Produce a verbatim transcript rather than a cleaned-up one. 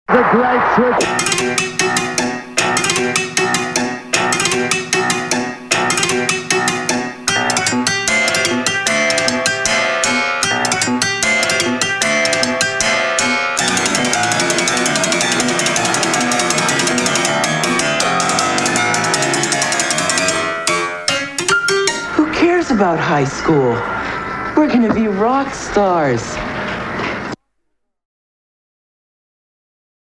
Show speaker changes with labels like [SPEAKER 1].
[SPEAKER 1] The great switch.
[SPEAKER 2] Who cares about high school? We're gonna be rock stars.